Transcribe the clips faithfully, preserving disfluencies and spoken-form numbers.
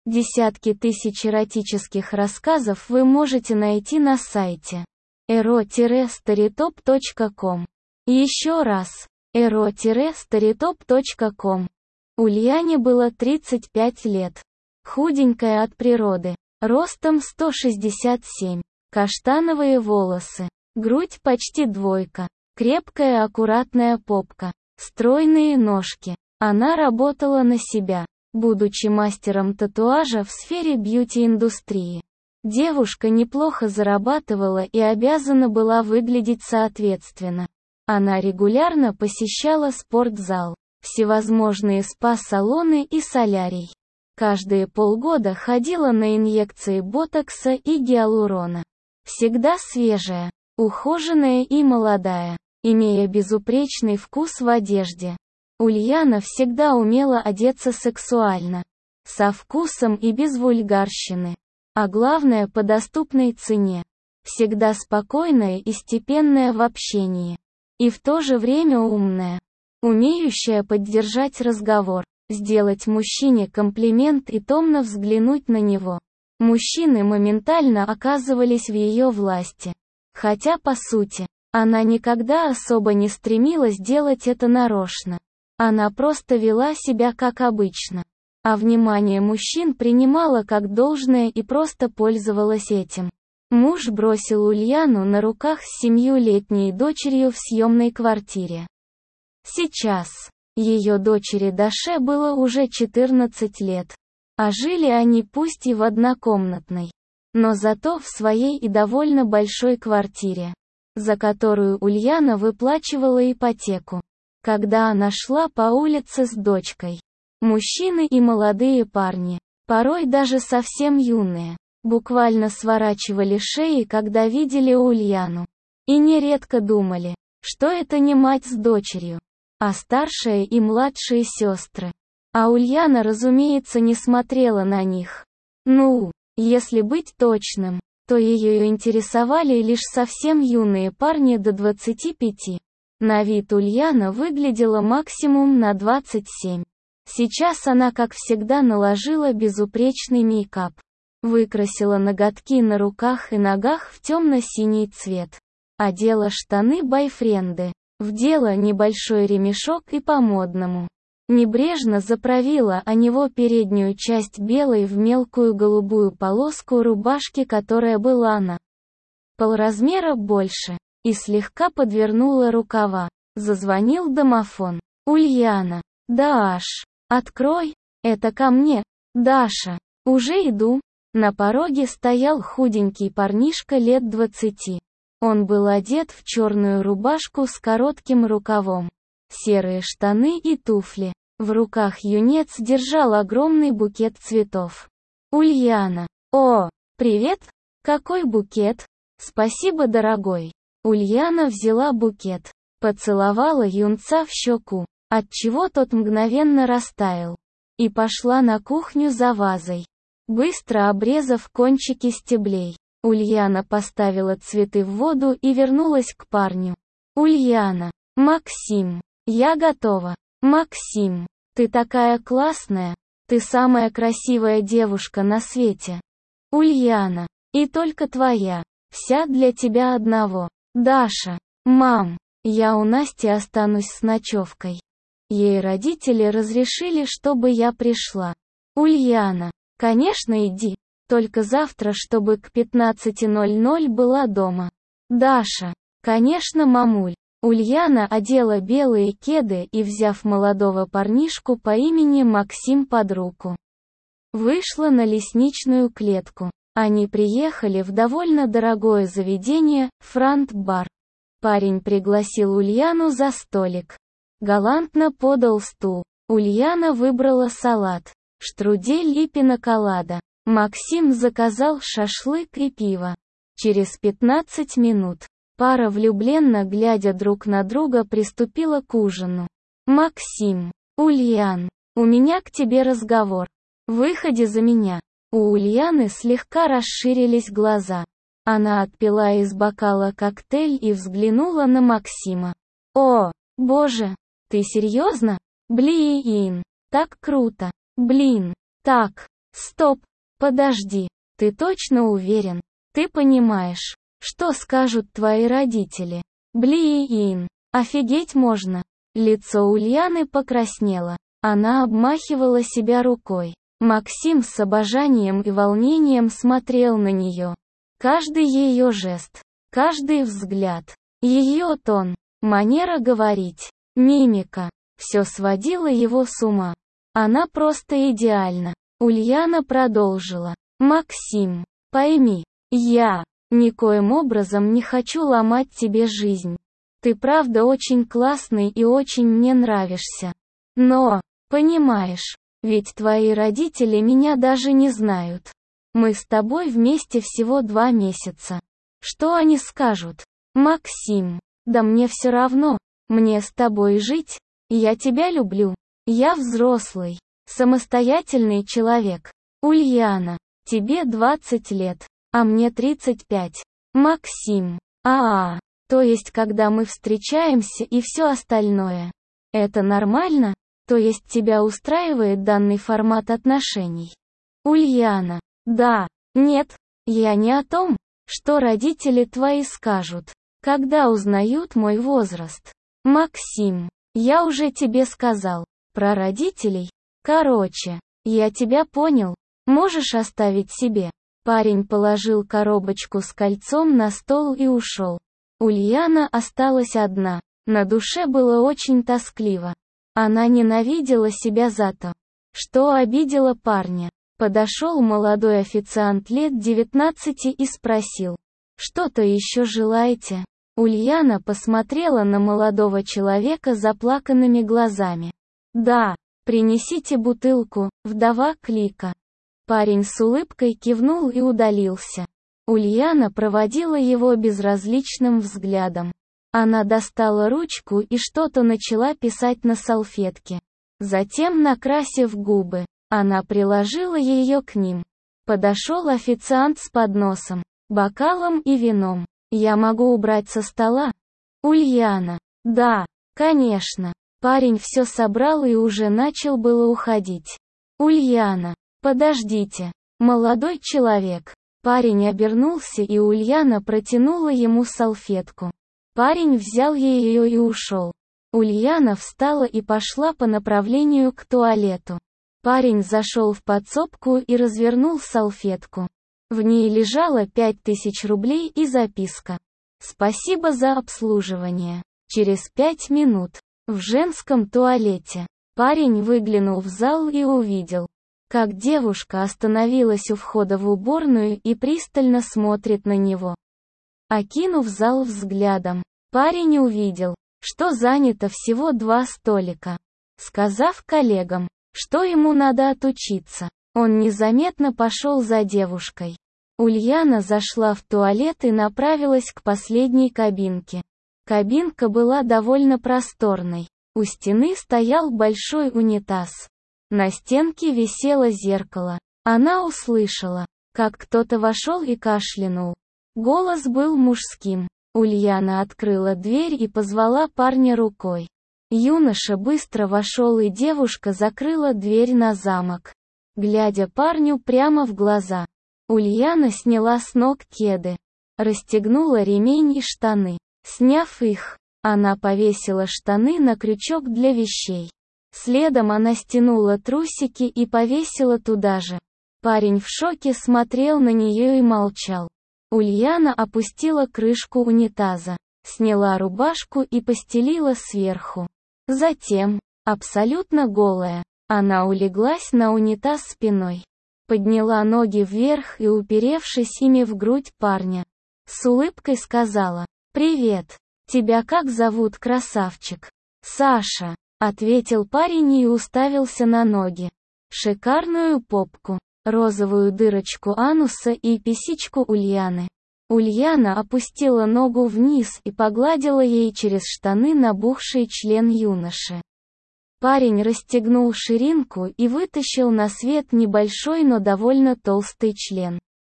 Десятки тысяч эротических рассказов вы можете найти на сайте эро старитоп точка ком. Еще раз, эро старитоп точка ком. Ульяне было тридцать пять лет. Худенькая от природы, ростом сто шестьдесят семь, каштановые волосы, грудь почти двойка, крепкая аккуратная попка, стройные ножки. Она работала на себя, будучи мастером татуажа в сфере бьюти-индустрии. Девушка неплохо зарабатывала и обязана была выглядеть соответственно. Она регулярно посещала спортзал, всевозможные спа-салоны и солярий. Каждые полгода ходила на инъекции ботокса и гиалурона. Всегда свежая, ухоженная и молодая, имея безупречный вкус в одежде. Ульяна всегда умела одеться сексуально, со вкусом и без вульгарщины. А главное, по доступной цене. Всегда спокойная и степенная в общении. И в то же время умная. Умеющая поддержать разговор, сделать мужчине комплимент и томно взглянуть на него. Мужчины моментально оказывались в ее власти. Хотя, по сути, она никогда особо не стремилась делать это нарочно. Она просто вела себя как обычно. А внимание мужчин принимала как должное и просто пользовалась этим. Муж бросил Ульяну на руках с семилетней дочерью в съемной квартире. Сейчас ее дочери Даше было уже четырнадцать лет. А жили они пусть и в однокомнатной, но зато в своей и довольно большой квартире, за которую Ульяна выплачивала ипотеку. Когда она шла по улице с дочкой, мужчины и молодые парни, порой даже совсем юные, буквально сворачивали шеи, когда видели Ульяну. И нередко думали, что это не мать с дочерью, а старшая и младшие сестры. А Ульяна, разумеется, не смотрела на них. Ну, если быть точным, то ее интересовали лишь совсем юные парни до двадцати пяти. На вид Ульяна выглядела максимум на двадцать семь. Сейчас она, как всегда, наложила безупречный мейкап. Выкрасила ноготки на руках и ногах в темно-синий цвет. Одела штаны-бойфренды. Вдела небольшой ремешок и по-модному. Небрежно заправила о него переднюю часть белой в мелкую голубую полоску рубашки, которая была на полразмера больше, и слегка подвернула рукава. Зазвонил домофон. «Ульяна». «Даш, открой, это ко мне». «Даша, уже иду». На пороге стоял худенький парнишка лет двадцати. Он был одет в черную рубашку с коротким рукавом, серые штаны и туфли. В руках юнец держал огромный букет цветов. «Ульяна». «О, привет! Какой букет?» «Спасибо, дорогой». Ульяна взяла букет, поцеловала юнца в щеку, отчего тот мгновенно растаял, и пошла на кухню за вазой. Быстро обрезав кончики стеблей, Ульяна поставила цветы в воду и вернулась к парню. «Ульяна». «Максим, я готова». «Максим, ты такая классная, ты самая красивая девушка на свете». «Ульяна, и только твоя, вся для тебя одного». «Даша». «Мам, я у Насти останусь с ночевкой. Ей родители разрешили, чтобы я пришла». «Ульяна». «Конечно, иди, только завтра, чтобы к пятнадцати ноль-ноль была дома». «Даша». «Конечно, мамуль». Ульяна одела белые кеды и, взяв молодого парнишку по имени Максим под руку, вышла на лестничную клетку. Они приехали в довольно дорогое заведение, Франт-бар. Парень пригласил Ульяну за столик. Галантно подал стул. Ульяна выбрала салат, штрудель и пинаколада. Максим заказал шашлык и пиво. Через пятнадцать минут пара, влюбленно глядя друг на друга, приступила к ужину. «Максим». «Ульян, у меня к тебе разговор. Выходи за меня». У Ульяны слегка расширились глаза. Она отпила из бокала коктейль и взглянула на Максима. «О, боже, ты серьезно? Блин, так круто. Блин, так, Стоп, подожди, ты точно уверен? Ты понимаешь, что скажут твои родители? Блин, офигеть можно. Лицо Ульяны покраснело. Она обмахивала себя рукой. Максим с обожанием и волнением смотрел на нее. Каждый ее жест, каждый взгляд, ее тон, манера говорить, мимика, все сводило его с ума. Она просто идеальна. Ульяна продолжила. Максим, пойми, я никоим образом не хочу ломать тебе жизнь. Ты правда очень классный и очень мне нравишься. Но, понимаешь, ведь твои родители меня даже не знают. Мы с тобой вместе всего два месяца. Что они скажут? Максим, да мне все равно, мне с тобой жить, я тебя люблю. Я взрослый, самостоятельный человек. Ульяна, тебе двадцать лет, а мне тридцать пять. Максим, а-а, то есть когда мы встречаемся и все остальное. Это нормально? То есть тебя устраивает данный формат отношений? Ульяна, да, нет, я не о том, что родители твои скажут, когда узнают мой возраст. Максим, я уже тебе сказал, про родителей. Короче, я тебя понял, можешь оставить себе. Парень положил коробочку с кольцом на стол и ушел. Ульяна осталась одна, на душе было очень тоскливо. Она ненавидела себя за то, что обидела парня. Подошел молодой официант лет девятнадцати и спросил: «Что-то еще желаете?» Ульяна посмотрела на молодого человека заплаканными глазами. «Да, принесите бутылку, вдова Клика». Парень с улыбкой кивнул и удалился. Ульяна проводила его безразличным взглядом. Она достала ручку и что-то начала писать на салфетке. Затем, накрасив губы, она приложила ее к ним. Подошел официант с подносом, бокалом и вином. «Я могу убрать со стола?» Ульяна: «Да, конечно». Парень все собрал и уже начал было уходить. Ульяна: «Подождите, молодой человек». Парень обернулся, и Ульяна протянула ему салфетку. Парень взял ее и ушел. Ульяна встала и пошла по направлению к туалету. Парень зашел в подсобку и развернул салфетку. В ней лежало пять тысяч рублей и записка: «Спасибо за обслуживание. Через пять минут». В женском туалете. Парень выглянул в зал и увидел, как девушка остановилась у входа в уборную и пристально смотрит на него. Окинув зал взглядом, парень увидел, что занято всего два столика. Сказав коллегам, что ему надо отучиться, он незаметно пошел за девушкой. Ульяна зашла в туалет и направилась к последней кабинке. Кабинка была довольно просторной. У стены стоял большой унитаз. На стенке висело зеркало. Она услышала, как кто-то вошел и кашлянул. Голос был мужским. Ульяна открыла дверь и позвала парня рукой. Юноша быстро вошел, и девушка закрыла дверь на замок. Глядя парню прямо в глаза, Ульяна сняла с ног кеды, расстегнула ремень и штаны. Сняв их, она повесила штаны на крючок для вещей. Следом она стянула трусики и повесила туда же. Парень в шоке смотрел на нее и молчал. Ульяна опустила крышку унитаза, сняла рубашку и постелила сверху. Затем, абсолютно голая, она улеглась на унитаз спиной. Подняла ноги вверх и, уперевшись ими в грудь парня, с улыбкой сказала: «Привет, тебя как зовут, красавчик?» «Саша», — ответил парень и уставился на ноги. Шикарную попку, розовую дырочку ануса и писечку Ульяны. Ульяна опустила ногу вниз и погладила ей через штаны набухший член юноши. Парень расстегнул ширинку и вытащил на свет небольшой, но довольно толстый член.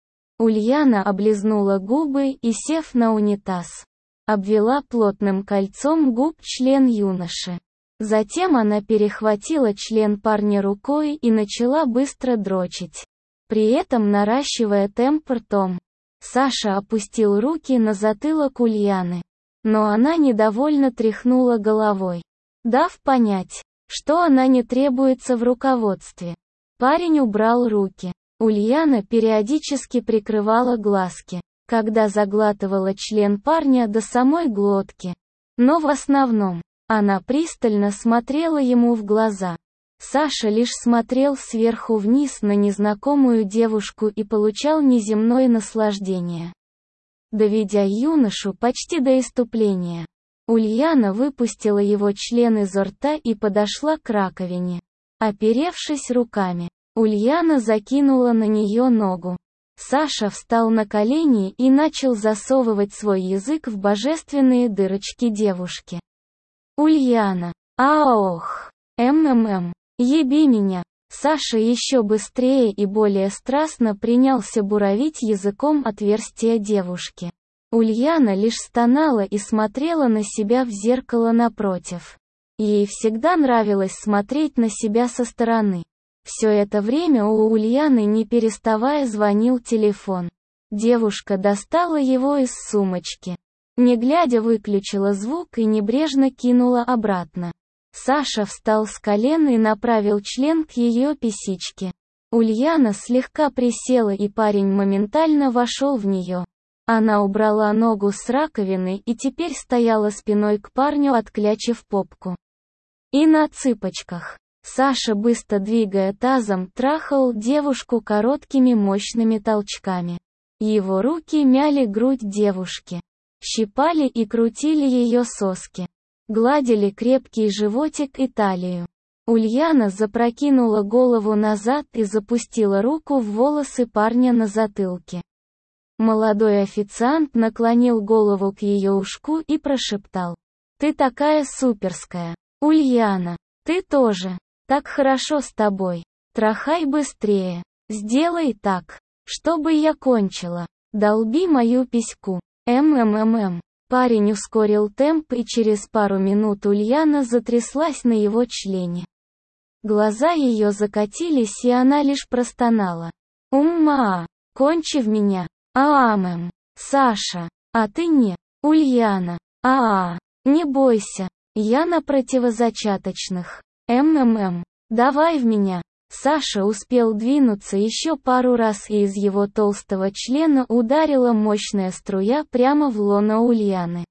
Ульяна облизнула губы и, сев на унитаз, обвела плотным кольцом губ член юноши. Затем она перехватила член парня рукой и начала быстро дрочить, при этом наращивая темп ртом. Саша опустил руки на затылок Ульяны, но она недовольно тряхнула головой, дав понять, что она не требуется в руководстве. Парень убрал руки. Ульяна периодически прикрывала глазки, когда заглатывала член парня до самой глотки. Но в основном, она пристально смотрела ему в глаза. Саша лишь смотрел сверху вниз на незнакомую девушку и получал неземное наслаждение, доведя юношу почти до исступления. Ульяна выпустила его член изо рта и подошла к раковине. Оперевшись руками, Ульяна закинула на нее ногу. Саша встал на колени и начал засовывать свой язык в божественные дырочки девушки. Ульяна. Аох. МММ. Еби меня. Саша еще быстрее и более страстно принялся буравить языком отверстие девушки. Ульяна лишь стонала и смотрела на себя в зеркало напротив. Ей всегда нравилось смотреть на себя со стороны. Все это время у Ульяны не переставая звонил телефон. Девушка достала его из сумочки. Не глядя выключила звук и небрежно кинула обратно. Саша встал с колен и направил член к ее писичке. Ульяна слегка присела и парень моментально вошел в нее. Она убрала ногу с раковины и теперь стояла спиной к парню, отклячив попку. И на цыпочках. Саша, быстро двигая тазом, трахал девушку короткими мощными толчками. Его руки мяли грудь девушки, щипали и крутили ее соски, гладили крепкий животик и талию. Ульяна запрокинула голову назад и запустила руку в волосы парня на затылке. Молодой официант наклонил голову к ее ушку и прошептал: «Ты такая суперская, Ульяна, ты тоже. Так хорошо с тобой. Трахай быстрее. Сделай так, чтобы я кончила. Долби мою письку. МММ». Парень ускорил темп, и через пару минут Ульяна затряслась на его члене. Глаза ее закатились, и она лишь простонала: «Умма, кончи в меня. Аамэм. Саша, а ты не. Ульяна. Аа, не бойся. Я на противозачаточных. МММ. Давай в меня». Саша успел двинуться еще пару раз, и из его толстого члена ударила мощная струя прямо в лоно Ульяны.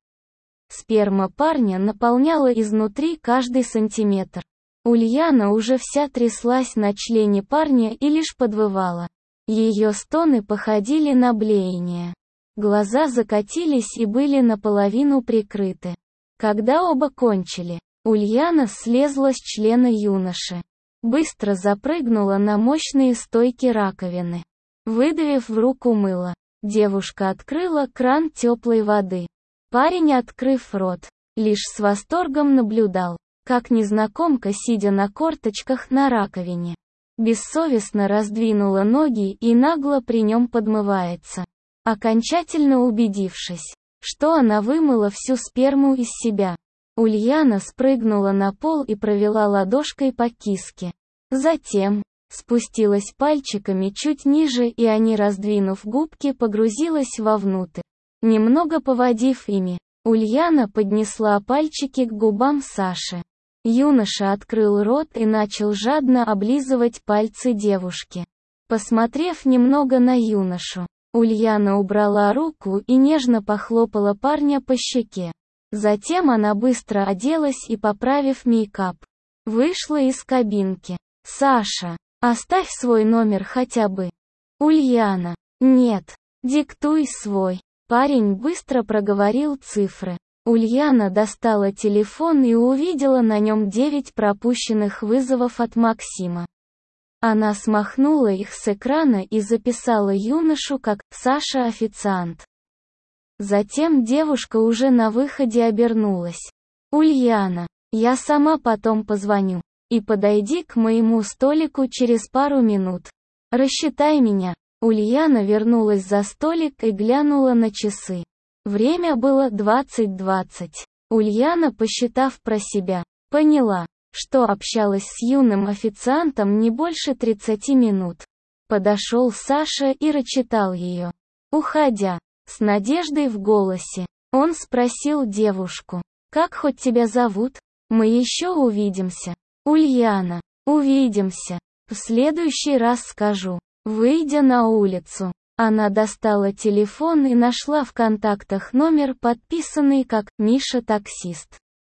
Сперма парня наполняла изнутри каждый сантиметр. Ульяна уже вся тряслась на члене парня и лишь подвывала. Ее стоны походили на блеяние. Глаза закатились и были наполовину прикрыты. Когда оба кончили, Ульяна слезла с члена юноши. Быстро запрыгнула на мощные стойки раковины. Выдавив в руку мыло, девушка открыла кран теплой воды. Парень, открыв рот, лишь с восторгом наблюдал, как незнакомка, сидя на корточках на раковине, бессовестно раздвинула ноги и нагло при нем подмывается. Окончательно убедившись, что она вымыла всю сперму из себя, Ульяна спрыгнула на пол и провела ладошкой по киске. Затем спустилась пальчиками чуть ниже, и они, раздвинув губки, погрузилась вовнутрь. Немного поводив ими, Ульяна поднесла пальчики к губам Саши. Юноша открыл рот и начал жадно облизывать пальцы девушки. Посмотрев немного на юношу, Ульяна убрала руку и нежно похлопала парня по щеке. Затем она быстро оделась и, поправив мейкап, вышла из кабинки. «Саша, оставь свой номер хотя бы». «Ульяна, нет, диктуй свой». Парень быстро проговорил цифры. Ульяна достала телефон и увидела на нем девять пропущенных вызовов от Максима. Она смахнула их с экрана и записала юношу как «Саша официант». Затем девушка уже на выходе обернулась. «Ульяна, я сама потом позвоню. И подойди к моему столику через пару минут. Рассчитай меня». Ульяна вернулась за столик и глянула на часы. Время было двадцать двадцать. Ульяна, посчитав про себя, Поняла, что общалась с юным официантом не больше тридцати минут. Подошел Саша и рачитал ее. Уходя, с надеждой в голосе, он спросил девушку: «Как хоть тебя зовут? Мы еще увидимся». «Ульяна». «Увидимся. В следующий раз скажу». Выйдя на улицу, она достала телефон и нашла в контактах номер, подписанный как «Миша таксист».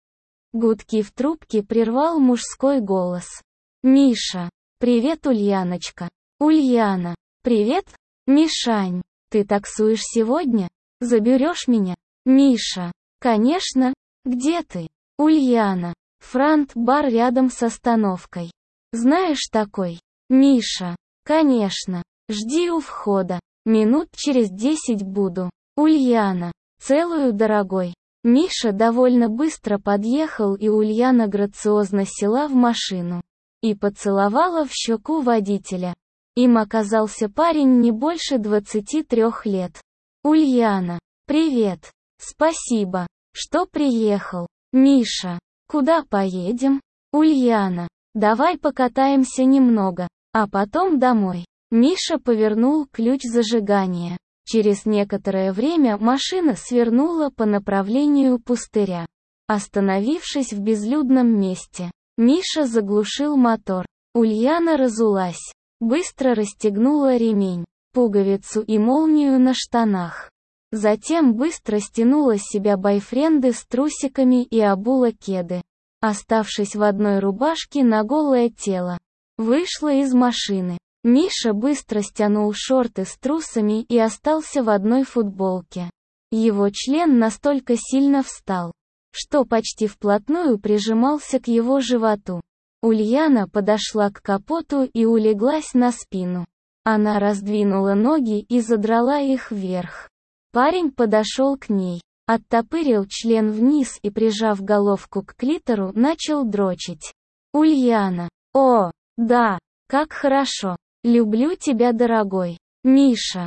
Гудки в трубке прервал мужской голос. «Миша. Привет, Ульяночка». «Ульяна. Привет, Мишань. Ты таксуешь сегодня? Заберешь меня?» «Миша. Конечно. Где ты?» «Ульяна. Франт-бар рядом с остановкой. Знаешь такой?» «Миша. Конечно. Жди у входа. Минут через десять буду». «Ульяна. Целую, дорогой». Миша довольно быстро подъехал, и Ульяна грациозно села в машину и поцеловала в щеку водителя. Им оказался парень не больше двадцати трёх лет. «Ульяна. Привет. Спасибо, что приехал». «Миша. Куда поедем?» «Ульяна. Давай покатаемся немного, а потом домой». Миша повернул ключ зажигания. Через некоторое время машина свернула по направлению пустыря. Остановившись в безлюдном месте, Миша заглушил мотор. Ульяна разулась. Быстро расстегнула ремень, пуговицу и молнию на штанах. Затем быстро стянула с себя бойфренды с трусиками и обула кеды, оставшись в одной рубашке на голое тело. Вышла из машины. Миша быстро стянул шорты с трусами и остался в одной футболке. Его член настолько сильно встал, что почти вплотную прижимался к его животу. Ульяна подошла к капоту и улеглась на спину. Она раздвинула ноги и задрала их вверх. Парень подошел к ней, оттопырил член вниз и, прижав головку к клитору, начал дрочить. «Ульяна. О, да, как хорошо. Люблю тебя, дорогой. Миша.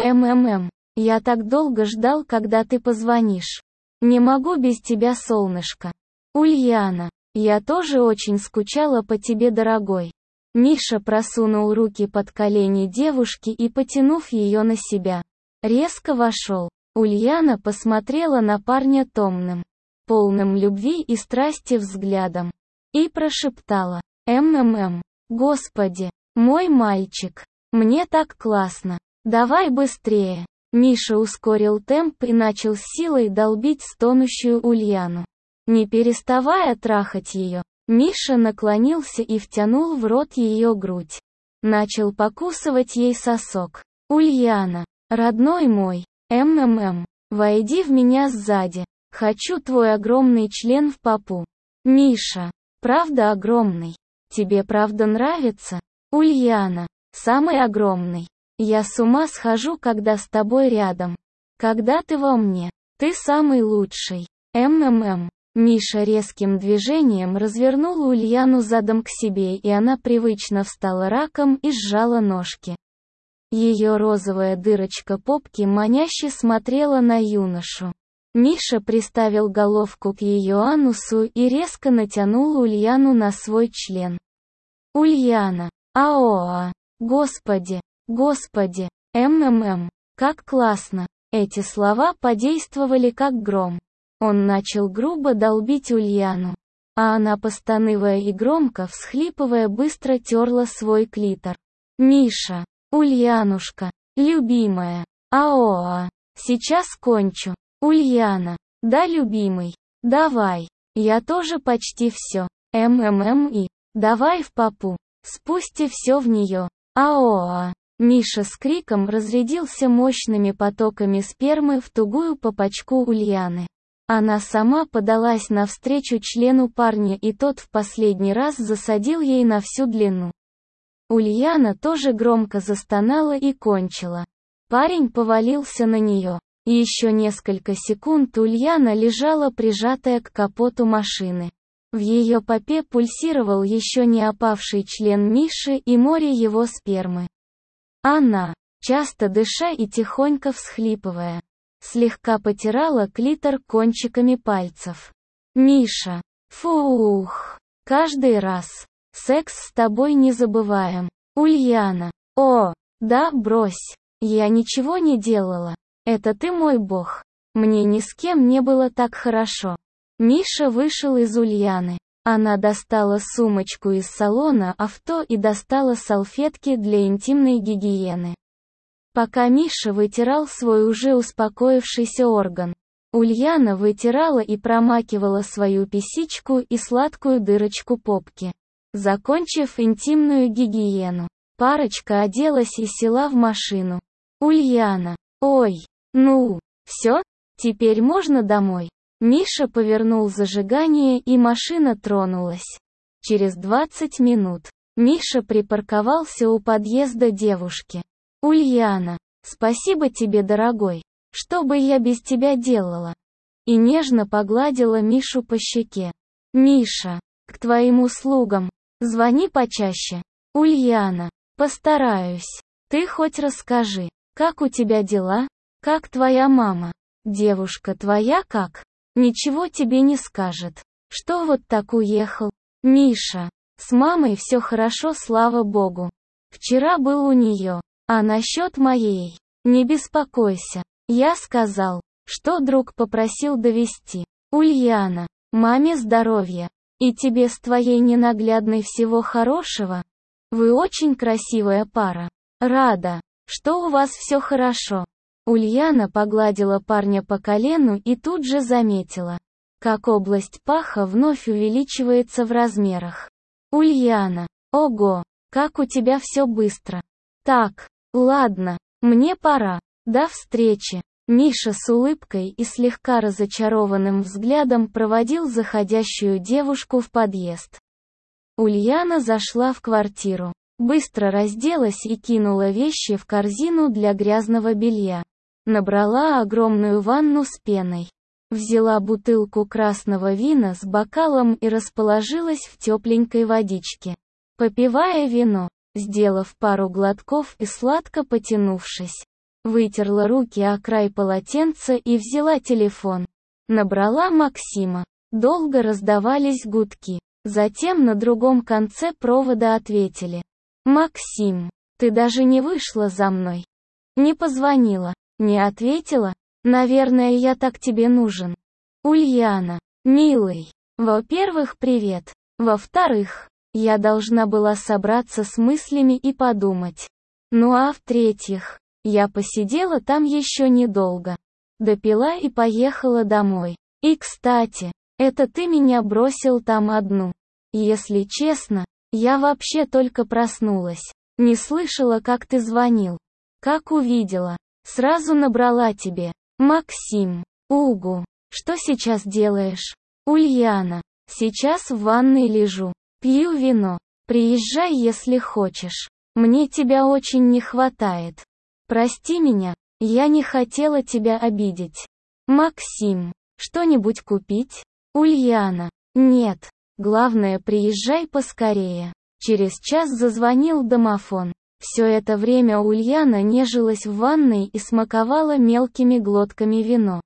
УММ. Я так долго ждал, когда ты позвонишь. Не могу без тебя, солнышко. Ульяна. Я тоже очень скучала по тебе, дорогой». Миша просунул руки под колени девушки и, потянув ее на себя, резко вошел. Ульяна посмотрела на парня томным, полным любви и страсти взглядом и прошептала: «МММ. Господи, мой мальчик, мне так классно. Давай быстрее». Миша ускорил темп и начал с силой долбить стонущую Ульяну. Не переставая трахать ее, Миша наклонился и втянул в рот ее грудь. Начал покусывать ей сосок. «Ульяна, родной мой, МММ, войди в меня сзади. Хочу твой огромный член в попу». «Миша, правда огромный? Тебе правда нравится?» «Ульяна, самый огромный. Я с ума схожу, когда с тобой рядом. Когда ты во мне, ты самый лучший. МММ». Миша резким движением развернул Ульяну задом к себе, и она привычно встала раком и сжала ножки. Ее розовая дырочка попки маняще смотрела на юношу. Миша приставил головку к ее анусу и резко натянул Ульяну на свой член. «Ульяна. Аоа. Господи, господи, МММ, как классно». Эти слова подействовали как гром. Он начал грубо долбить Ульяну, а она, постанывая и громко всхлипывая, быстро терла свой клитор. «Миша, Ульянушка, любимая, аоа, сейчас кончу. Ульяна, да, любимый, давай, я тоже почти все. МММ и, давай в попу, спусти все в нее. Аоа». Миша с криком разрядился мощными потоками спермы в тугую попочку Ульяны. Она сама подалась навстречу члену парня, и тот в последний раз засадил ей на всю длину. Ульяна тоже громко застонала и кончила. Парень повалился на нее. Еще несколько секунд Ульяна лежала прижатая к капоту машины. В ее попе пульсировал еще не опавший член Миши и море его спермы. Она, часто дыша и тихонько всхлипывая, слегка потирала клитор кончиками пальцев. «Миша, Фух. Каждый раз. Секс с тобой не забываем. Ульяна. О, да, брось. Я ничего не делала. Это ты мой бог. Мне ни с кем не было так хорошо. Миша вышел из Ульяны. Она достала сумочку из салона авто и достала салфетки для интимной гигиены. Пока Миша вытирал свой уже успокоившийся орган, Ульяна вытирала и промакивала свою писичку и сладкую дырочку попки. Закончив интимную гигиену, парочка оделась и села в машину. Ульяна. Ой, ну, все? Теперь можно домой? Миша повернул зажигание и машина тронулась. Через двадцать минут Миша припарковался у подъезда девушки. Ульяна. Спасибо тебе, дорогой. Что бы я без тебя делала? И нежно погладила Мишу по щеке. Миша. К твоим услугам. Звони почаще. Ульяна. Постараюсь. Ты хоть расскажи, как у тебя дела? Как твоя мама? Девушка твоя как? Ничего тебе не скажет. Что вот так уехал? Миша. С мамой все хорошо, слава богу. Вчера был у нее. А насчет моей? Не беспокойся. Я сказал, что друг попросил довести. Ульяна. Маме здоровья. И тебе с твоей ненаглядной всего хорошего. Вы очень красивая пара. Рада, что у вас все хорошо. Ульяна погладила парня по колену и тут же заметила, как область паха вновь увеличивается в размерах. Ульяна. Ого, как у тебя все быстро. Так, ладно, мне пора. До встречи. Миша с улыбкой и слегка разочарованным взглядом проводил заходящую девушку в подъезд. Ульяна зашла в квартиру, быстро разделась и кинула вещи в корзину для грязного белья. Набрала огромную ванну с пеной. Взяла бутылку красного вина с бокалом и расположилась в тепленькой водичке. Попивая вино, сделав пару глотков и сладко потянувшись, вытерла руки о край полотенца и взяла телефон. Набрала Максима. Долго раздавались гудки. Затем на другом конце провода ответили. «Максим, ты даже не вышла за мной. Не позвонила, не ответила? Наверное, я так тебе нужен». Ульяна. Милый. Во-первых, привет. Во-вторых, я должна была собраться с мыслями и подумать. Ну а в-третьих, я посидела там еще недолго. Допила и поехала домой. И кстати, это ты меня бросил там одну. Если честно, я вообще только проснулась. Не слышала, как ты звонил. Как увидела, сразу набрала тебе. Максим. Угу. Что сейчас делаешь? Ульяна. Сейчас в ванной лежу. Пью вино. Приезжай, если хочешь. Мне тебя очень не хватает. Прости меня, я не хотела тебя обидеть. Максим. Что-нибудь купить? Ульяна. Нет. Главное, приезжай поскорее. Через час зазвонил домофон. Все это время Ульяна нежилась в ванной и смаковала мелкими глотками вино.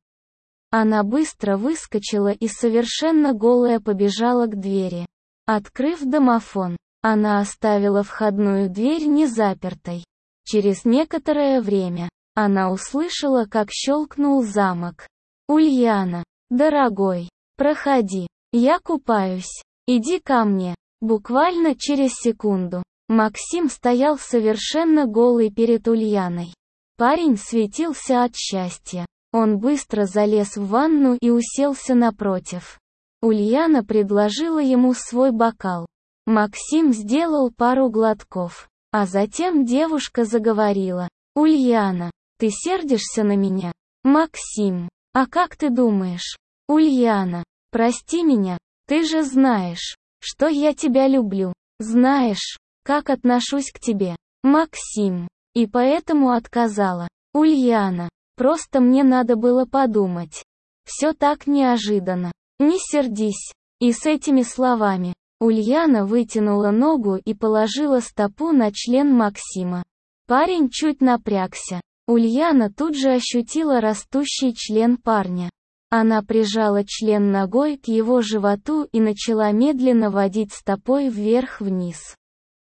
Она быстро выскочила и совершенно голая побежала к двери. Открыв домофон, она оставила входную дверь незапертой. Через некоторое время, она услышала, как щелкнул замок. Ульяна. Дорогой, проходи. Я купаюсь. Иди ко мне. Буквально через секунду. Максим стоял совершенно голый перед Ульяной. Парень светился от счастья. Он быстро залез в ванну и уселся напротив. Ульяна предложила ему свой бокал. Максим сделал пару глотков. А затем девушка заговорила. «Ульяна, ты сердишься на меня?» «Максим, а как ты думаешь?» «Ульяна, прости меня, ты же знаешь, что я тебя люблю. Знаешь, как отношусь к тебе, Максим, и поэтому отказала. Ульяна, просто мне надо было подумать. Все так неожиданно. Не сердись». И с этими словами, Ульяна вытянула ногу и положила стопу на член Максима. Парень чуть напрягся. Ульяна тут же ощутила растущий член парня. Она прижала член ногой к его животу и начала медленно водить стопой вверх-вниз,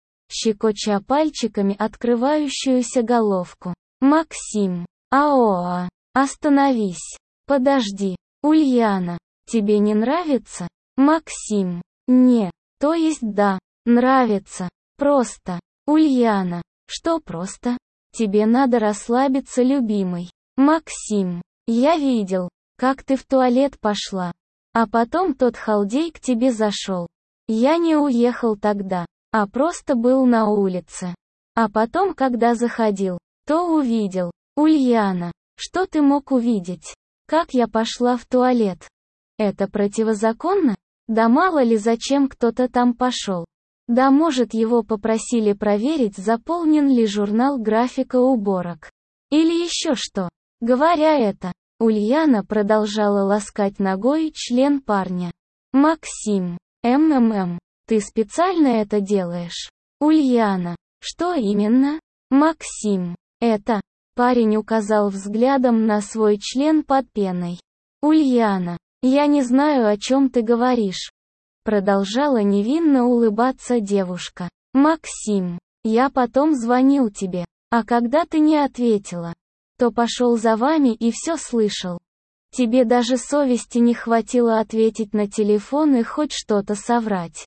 щекоча пальчиками открывающуюся головку. «Максим! Аоа! Остановись! Подожди! Ульяна! Тебе не нравится?» «Максим! Не, то есть да, нравится. Просто. Ульяна! Что просто? Тебе надо расслабиться, любимый. Максим! Я видел, как ты в туалет пошла. А потом тот халдей к тебе зашел. Я не уехал тогда, а просто был на улице. А потом, когда заходил, то увидел. Ульяна, что ты мог увидеть? Как я пошла в туалет? Это противозаконно? Да мало ли зачем кто-то там пошел. Да может его попросили проверить, заполнен ли журнал графика уборок. Или еще что. Говоря это, Ульяна продолжала ласкать ногой член парня. «Максим, МММ, ты специально это делаешь?» «Ульяна, что именно?» «Максим, это...» Парень указал взглядом на свой член под пеной. «Ульяна, я не знаю, о чем ты говоришь». Продолжала невинно улыбаться девушка. «Максим, я потом звонил тебе, а когда ты не ответила, то пошел за вами и все слышал. Тебе даже совести не хватило ответить на телефон и хоть что-то соврать».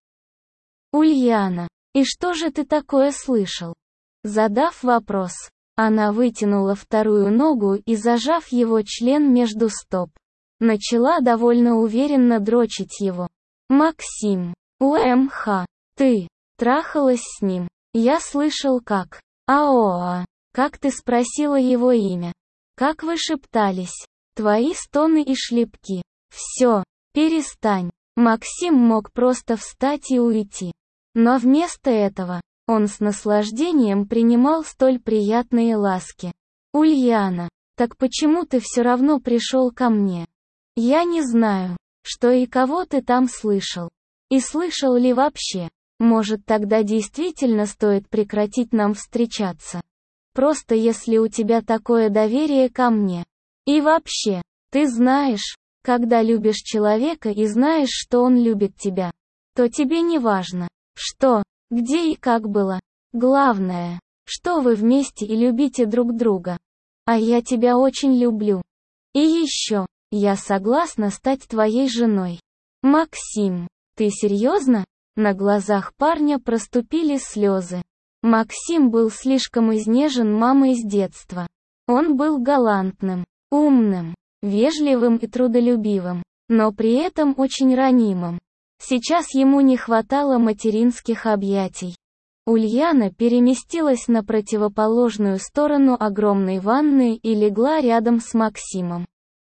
«Ульяна, и что же ты такое слышал?» Задав вопрос, она вытянула вторую ногу и, зажав его член между стоп, начала довольно уверенно дрочить его. «Максим, УМХ, ты трахалась с ним? Я слышал как. Аоа, как ты спросила его имя? Как вы шептались? Твои стоны и шлепки. Все, перестань». Максим мог просто встать и уйти. Но вместо этого, он с наслаждением принимал столь приятные ласки. «Ульяна, так почему ты все равно пришел ко мне? Я не знаю, что и кого ты там слышал. И слышал ли вообще? Может, тогда действительно стоит прекратить нам встречаться? Просто если у тебя такое доверие ко мне. И вообще, ты знаешь, когда любишь человека и знаешь, что он любит тебя, то тебе не важно, что, где и как было. Главное, что вы вместе и любите друг друга. А я тебя очень люблю. И еще, я согласна стать твоей женой». «Максим, ты серьезно?» На глазах парня проступили слезы. Максим был слишком изнежен мамой с детства. Он был галантным, умным, вежливым и трудолюбивым, но при этом очень ранимым. Сейчас ему не хватало материнских объятий. Ульяна переместилась на противоположную сторону огромной ванны и легла рядом с Максимом.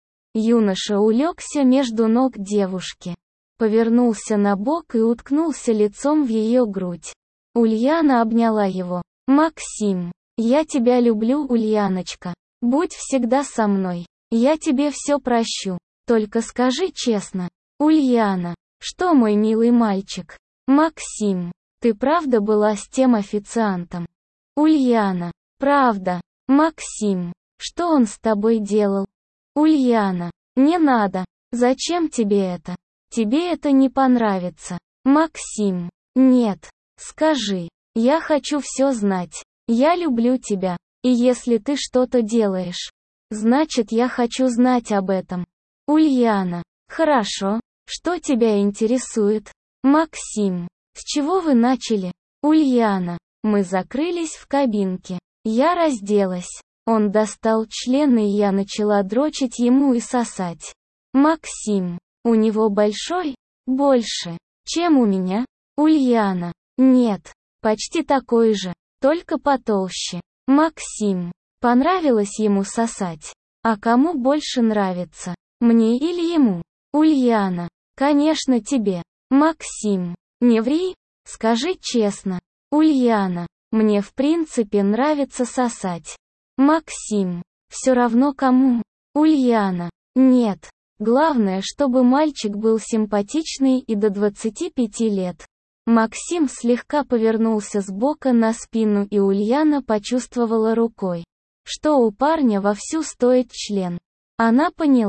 Юноша улегся между ног девушки, повернулся на бок и уткнулся лицом в ее грудь. Ульяна обняла его. «Максим, я тебя люблю, Ульяночка. Будь всегда со мной. Я тебе все прощу. Только скажи честно. Ульяна, что, мой милый мальчик? Максим, ты правда была с тем официантом?» «Ульяна, правда. Максим, что он с тобой делал?» «Ульяна, не надо. Зачем тебе это? Тебе это не понравится». «Максим, нет. Скажи. Я хочу все знать. Я люблю тебя. И если ты что-то делаешь, значит, я хочу знать об этом». «Ульяна, хорошо. Что тебя интересует?» «Максим, с чего вы начали?» «Ульяна, мы закрылись в кабинке. Я разделась. Он достал член, и я начала дрочить ему и сосать». «Максим, у него большой? Больше, чем у меня?» «Ульяна, нет, почти такой же, только потолще». «Максим, понравилось ему сосать? А кому больше нравится, мне или ему?» «Ульяна, конечно тебе». «Максим, не ври, скажи честно». «Ульяна, мне в принципе нравится сосать». «Максим, все равно кому?» «Ульяна, нет. Главное, чтобы мальчик был симпатичный и до двадцати пяти лет». Максим слегка повернулся с бока на спину, и Ульяна почувствовала рукой, что у парня вовсю стоит член. Она поняла,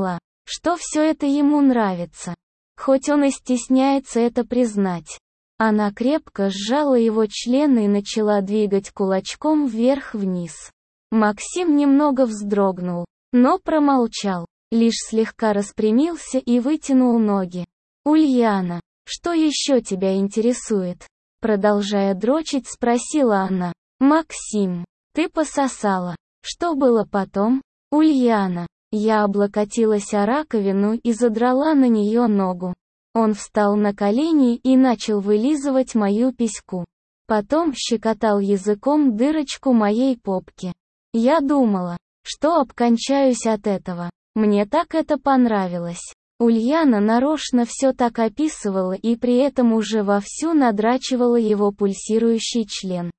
что все это ему нравится. Хоть он и стесняется это признать. Она крепко сжала его член и начала двигать кулачком вверх-вниз. Максим немного вздрогнул, но промолчал, лишь слегка распрямился и вытянул ноги. «Ульяна, что еще тебя интересует?» Продолжая дрочить, спросила она. «Максим, ты пососала. Что было потом?» «Ульяна». Я облокотилась о раковину и задрала на нее ногу. Он встал на колени и начал вылизывать мою письку. Потом щекотал языком дырочку моей попки. Я думала, что обкончаюсь от этого. Мне так это понравилось. Ульяна нарочно все так описывала и при этом уже вовсю надрачивала его пульсирующий член.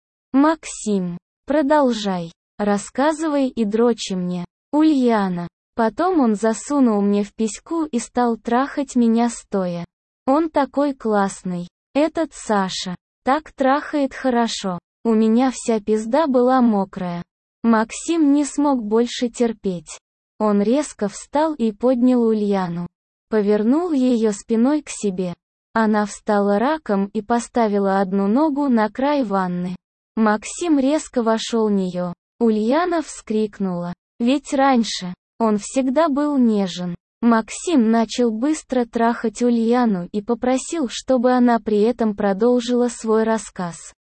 «Максим, продолжай. Рассказывай и дрочи мне. Ульяна». Потом он засунул мне в письку и стал трахать меня стоя. Он такой классный. Этот Саша. Так трахает хорошо. У меня вся пизда была мокрая. Максим не смог больше терпеть. Он резко встал и поднял Ульяну. Повернул ее спиной к себе. Она встала раком и поставила одну ногу на край ванны. Максим резко вошел в нее. Ульяна вскрикнула. Ведь раньше он всегда был нежен. Максим начал быстро трахать Ульяну и попросил, чтобы она при этом продолжила свой рассказ.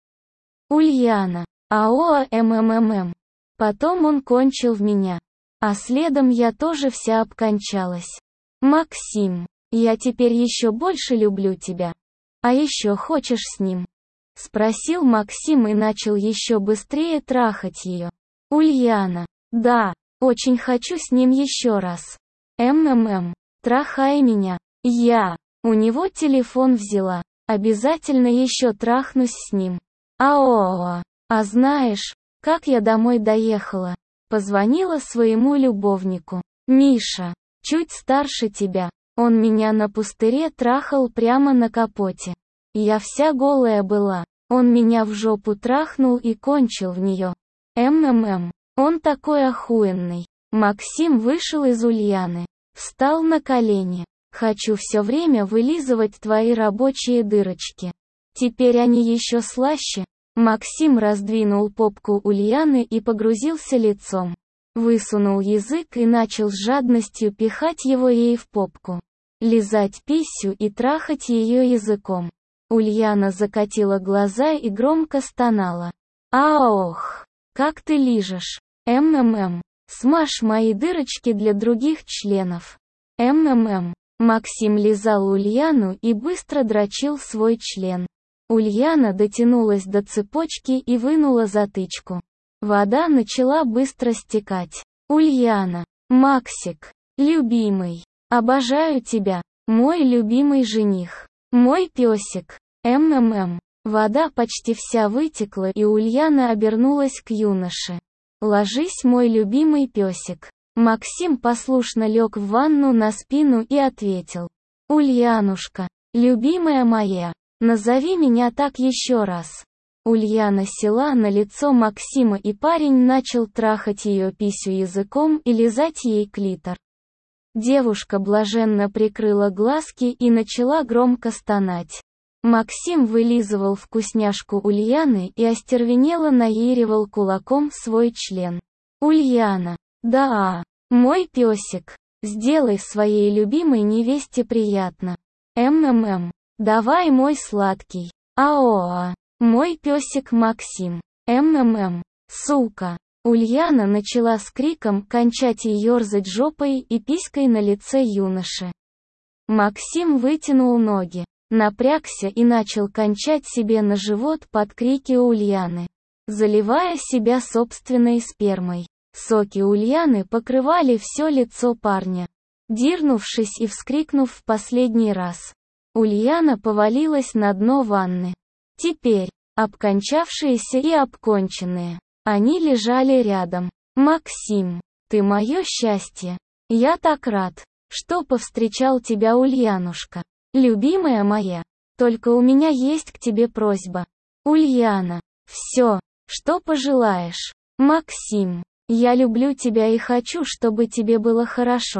Ульяна. Аоа мммм. Потом он кончил в меня. А следом я тоже вся обкончалась. Максим, я теперь еще больше люблю тебя. А еще хочешь с ним? Спросил Максим и начал еще быстрее трахать ее. Ульяна. Да. Очень хочу с ним еще раз. МММ. Трахай меня. Я. У него телефон взяла. Обязательно еще трахнусь с ним. Аоа. А знаешь, как я домой доехала? Позвонила своему любовнику. Миша. Чуть старше тебя. Он меня на пустыре трахал прямо на капоте. Я вся голая была. Он меня в жопу трахнул и кончил в нее. МММ. Он такой охуенный. Максим вышел из Ульяны. Встал на колени. Хочу все время вылизывать твои рабочие дырочки. Теперь они еще слаще. Максим раздвинул попку Ульяны и погрузился лицом. Высунул язык и начал с жадностью пихать его ей в попку. Лизать писю и трахать ее языком. Ульяна закатила глаза и громко стонала. Аох! Как ты лижешь? МММ. Смажь мои дырочки для других членов. МММ. Максим лизал Ульяну и быстро дрочил свой член. Ульяна дотянулась до цепочки и вынула затычку. Вода начала быстро стекать. Ульяна. Максик. Любимый. Обожаю тебя. Мой любимый жених. Мой песик. МММ. Вода почти вся вытекла и Ульяна обернулась к юноше. «Ложись, мой любимый песик». Максим послушно лег в ванну на спину и ответил. «Ульянушка, любимая моя, назови меня так еще раз». Ульяна села на лицо Максима и парень начал трахать ее писю языком и лизать ей клитор. Девушка блаженно прикрыла глазки и начала громко стонать. Максим вылизывал вкусняшку Ульяны и остервенело наиривал кулаком свой член. «Ульяна, да, мой песик, сделай своей любимой невесте приятно. МММ, давай мой сладкий. Аоа, мой песик Максим. МММ, сука». Ульяна начала с криком кончать и ерзать жопой и писькой на лице юноши. Максим вытянул ноги, напрягся и начал кончать себе на живот под крики Ульяны, заливая себя собственной спермой. Соки Ульяны покрывали все лицо парня. Дернувшись и вскрикнув в последний раз, Ульяна повалилась на дно ванны. Теперь, обкончавшиеся и обконченные, они лежали рядом. «Максим, ты мое счастье. Я так рад, что повстречал тебя, Ульянушка. Любимая моя, только у меня есть к тебе просьба. Ульяна, все, что пожелаешь. Максим, я люблю тебя и хочу, чтобы тебе было хорошо.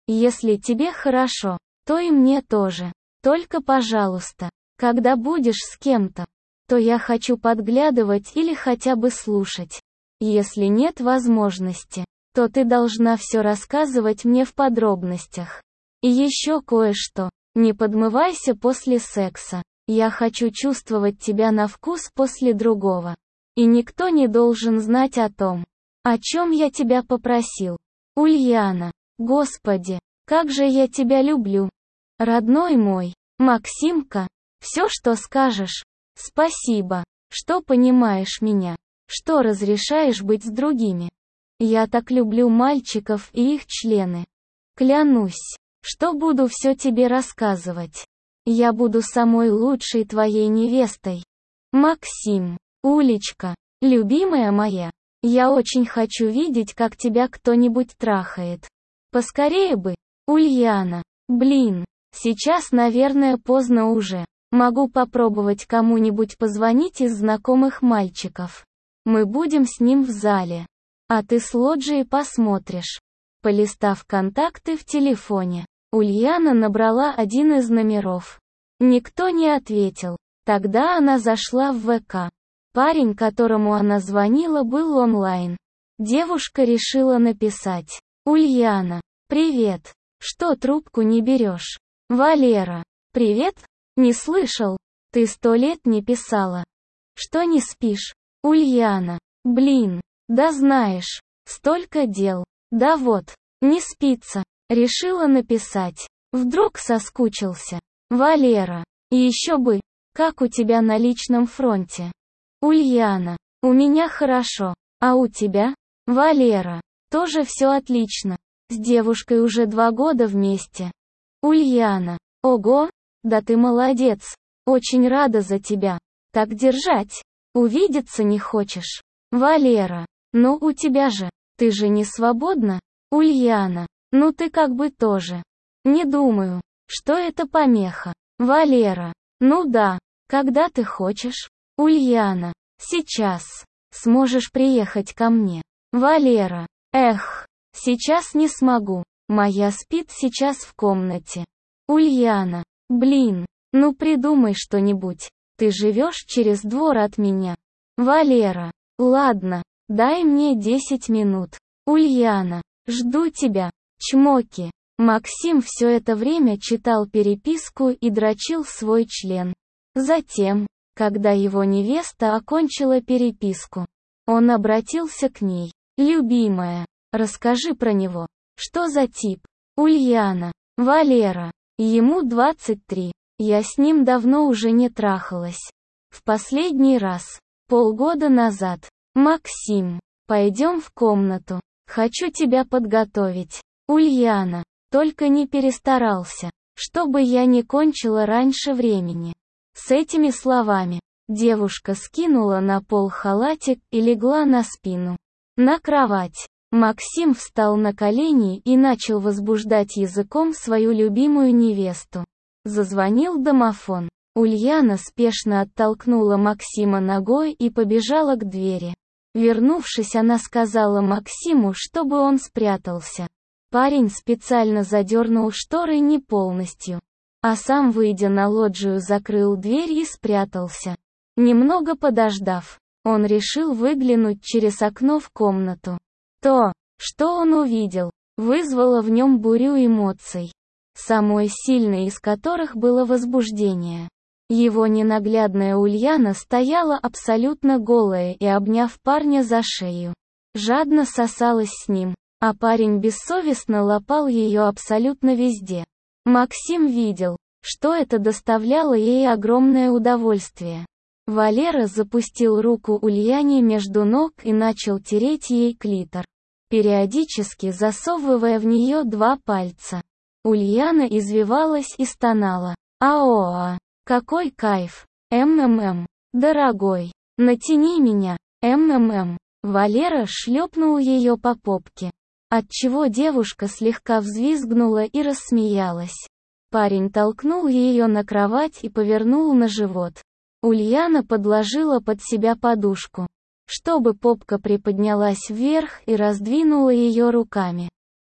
Если тебе хорошо, то и мне тоже. Только, пожалуйста, когда будешь с кем-то, то я хочу подглядывать или хотя бы слушать. Если нет возможности, то ты должна все рассказывать мне в подробностях. И еще кое-что. Не подмывайся после секса. Я хочу чувствовать тебя на вкус после другого. И никто не должен знать о том, о чем я тебя попросил. Ульяна. Господи, как же я тебя люблю. Родной мой. Максимка. Все, что скажешь. Спасибо, что понимаешь меня. Что разрешаешь быть с другими. Я так люблю мальчиков и их члены. Клянусь, что буду все тебе рассказывать. Я буду самой лучшей твоей невестой. Максим. Улечка. Любимая моя. Я очень хочу видеть, как тебя кто-нибудь трахает. Поскорее бы. Ульяна. Блин. Сейчас, наверное, поздно уже. Могу попробовать кому-нибудь позвонить из знакомых мальчиков. Мы будем с ним в зале. А ты с лоджией посмотришь. Полистав контакты в телефоне, Ульяна набрала один из номеров. Никто не ответил. Тогда она зашла в ВК. Парень, которому она звонила, был онлайн. Девушка решила написать. Ульяна. Привет. Что трубку не берешь? Валера. Привет? Не слышал. Ты сто лет не писала. Что не спишь? Ульяна. Блин. Да знаешь. Столько дел. Да вот. Не спится. Решила написать. Вдруг соскучился. Валера. И еще бы. Как у тебя на личном фронте? Ульяна. У меня хорошо. А у тебя? Валера. Тоже все отлично. С девушкой уже два года вместе. Ульяна. Ого. Да ты молодец. Очень рада за тебя. Так держать. Увидеться не хочешь? Валера. Ну у тебя же. Ты же не свободна? Ульяна. Ну ты как бы тоже. Не думаю, что это помеха. Валера. Ну да. Когда ты хочешь? Ульяна. Сейчас. Сможешь приехать ко мне? Валера. Эх. Сейчас не смогу. Моя спит сейчас в комнате. Ульяна. Блин. Ну придумай что-нибудь. Ты живешь через двор от меня. Валера. Ладно. Дай мне десять минут. Ульяна. Жду тебя. Чмоки. Максим все это время читал переписку и дрочил свой член. Затем, когда его невеста окончила переписку, он обратился к ней. Любимая, расскажи про него. Что за тип? Ульяна. Валера. Ему двадцать три. Я с ним давно уже не трахалась. В последний раз. Полгода назад. Максим. Пойдем в комнату. Хочу тебя подготовить. Ульяна. Только не перестарался, чтобы я не кончила раньше времени. С этими словами, девушка скинула на пол халатик и легла на спину. На кровать. Максим встал на колени и начал возбуждать языком свою любимую невесту. Зазвонил домофон. Ульяна спешно оттолкнула Максима ногой и побежала к двери. Вернувшись, она сказала Максиму, чтобы он спрятался. Парень специально задернул шторы не полностью, а сам, выйдя на лоджию, закрыл дверь и спрятался. Немного подождав, он решил выглянуть через окно в комнату. То, что он увидел, вызвало в нем бурю эмоций, самой сильной из которых было возбуждение. Его ненаглядная Ульяна стояла абсолютно голая и, обняв парня за шею, жадно сосалась с ним, а парень бессовестно лапал ее абсолютно везде. Максим видел, что это доставляло ей огромное удовольствие. Валера запустил руку Ульяне между ног и начал тереть ей клитор, периодически засовывая в нее два пальца. Ульяна извивалась и стонала. «Аоа! Какой кайф! МММ! Дорогой! Натяни меня! МММ!» Валера шлепнул ее по попке, отчего девушка слегка взвизгнула и рассмеялась. Парень толкнул ее на кровать и повернул на живот. Ульяна подложила под себя подушку, чтобы попка приподнялась вверх, и раздвинула ее руками.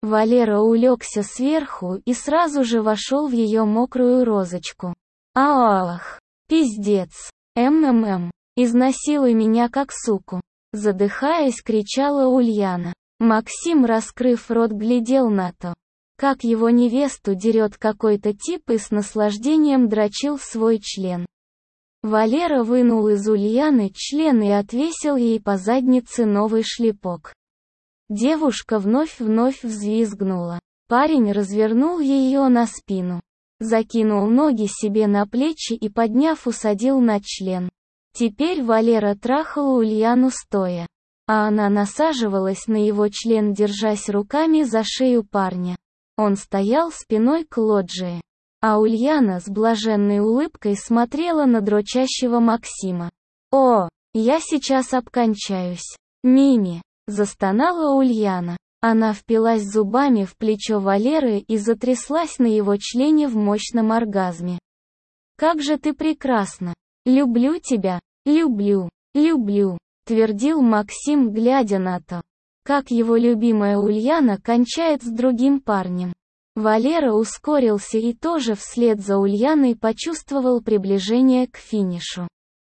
Валера улегся сверху и сразу же вошел в ее мокрую розочку. Ах, пиздец. МММ. Изнасилуй меня как суку. Задыхаясь, кричала Ульяна. Максим, раскрыв рот, глядел на то, как его невесту дерет какой-то тип, и с наслаждением дрочил в свой член. Валера вынул из Ульяны член и отвесил ей по заднице новый шлепок. Девушка вновь-вновь взвизгнула. Парень развернул ее на спину, закинул ноги себе на плечи и, подняв, усадил на член. Теперь Валера трахал Ульяну стоя, а она насаживалась на его член, держась руками за шею парня. Он стоял спиной к лоджии, а Ульяна с блаженной улыбкой смотрела на дрочащего Максима. «О, я сейчас обкончаюсь. Мими!» — застонала Ульяна. Она впилась зубами в плечо Валеры и затряслась на его члене в мощном оргазме. «Как же ты прекрасна! Люблю тебя, люблю, люблю!» — твердил Максим, глядя на то, как его любимая Ульяна кончает с другим парнем. Валера ускорился и тоже вслед за Ульяной почувствовал приближение к финишу.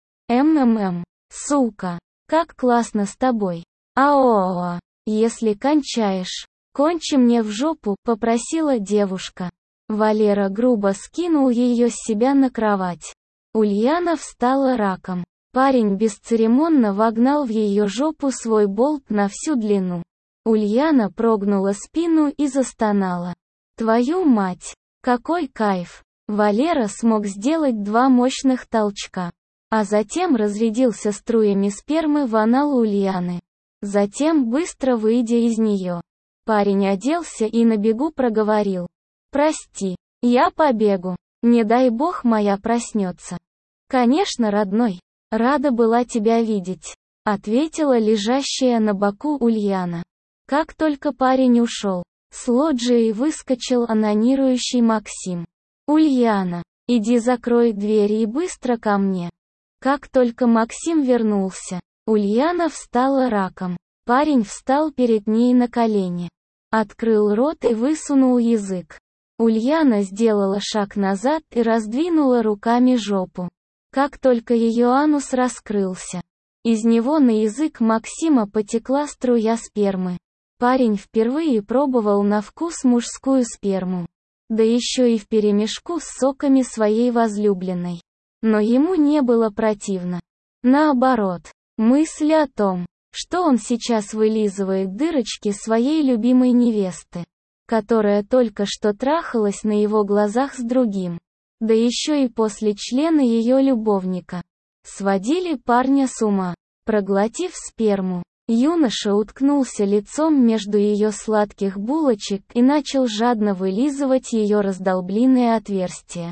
«МММ, сука, как классно с тобой! Аоо, если кончаешь, кончи мне в жопу», — попросила девушка. Валера грубо скинул ее с себя на кровать. Ульяна встала раком. Парень бесцеремонно вогнал в ее жопу свой болт на всю длину. Ульяна прогнула спину и застонала. «Твою мать! Какой кайф!» Валера смог сделать два мощных толчка, а затем разрядился струями спермы в анал Ульяны. Затем, быстро выйдя из нее, парень оделся и на бегу проговорил: «Прости, я побегу, не дай бог моя проснется». «Конечно, родной, рада была тебя видеть», — ответила лежащая на боку Ульяна. Как только парень ушел, с лоджии выскочил анонирующий Максим. «Ульяна, иди закрой двери и быстро ко мне». Как только Максим вернулся, Ульяна встала раком. Парень встал перед ней на колени, открыл рот и высунул язык. Ульяна сделала шаг назад и раздвинула руками жопу. Как только ее анус раскрылся, из него на язык Максима потекла струя спермы. Парень впервые пробовал на вкус мужскую сперму, да еще и вперемешку с соками своей возлюбленной. Но ему не было противно. Наоборот, мысль о том, что он сейчас вылизывает дырочки своей любимой невесты, которая только что трахалась на его глазах с другим, да еще и после члена ее любовника, сводили парня с ума. Проглотив сперму, юноша уткнулся лицом между ее сладких булочек и начал жадно вылизывать ее раздолбленные отверстия.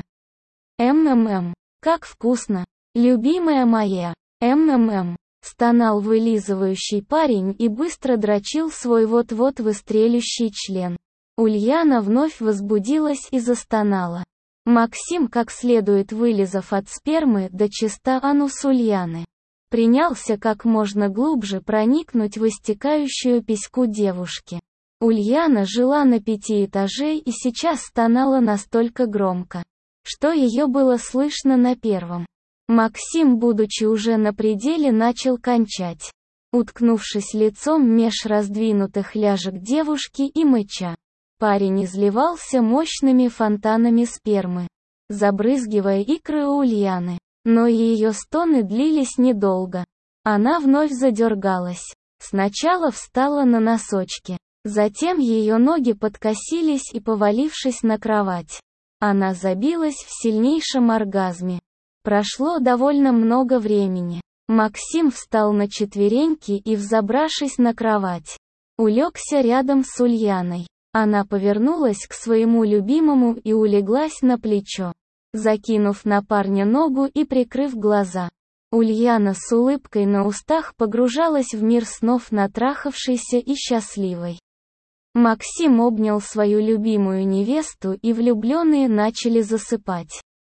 «МММ, как вкусно, любимая моя, МММ», стонал вылизывающий парень и быстро дрочил свой вот-вот выстрелющий член. Ульяна вновь возбудилась и застонала. Максим, как следует вылизав от спермы до чиста анус Ульяны, принялся как можно глубже проникнуть в истекающую письку девушки. Ульяна жила на пяти этажей и сейчас стонала настолько громко, что ее было слышно на первом. Максим, будучи уже на пределе, начал кончать, уткнувшись лицом меж раздвинутых ляжек девушки и мыча. Парень изливался мощными фонтанами спермы, забрызгивая икры Ульяны. Но ее стоны длились недолго. Она вновь задергалась. Сначала встала на носочки, затем ее ноги подкосились и, повалившись на кровать, она забилась в сильнейшем оргазме. Прошло довольно много времени. Максим встал на четвереньки и, взобравшись на кровать, улегся рядом с Ульяной. Она повернулась к своему любимому и улеглась на плечо, закинув на парня ногу и прикрыв глаза. Ульяна с улыбкой на устах погружалась в мир снов, натрахавшейся и счастливой. Максим обнял свою любимую невесту, и влюбленные начали засыпать.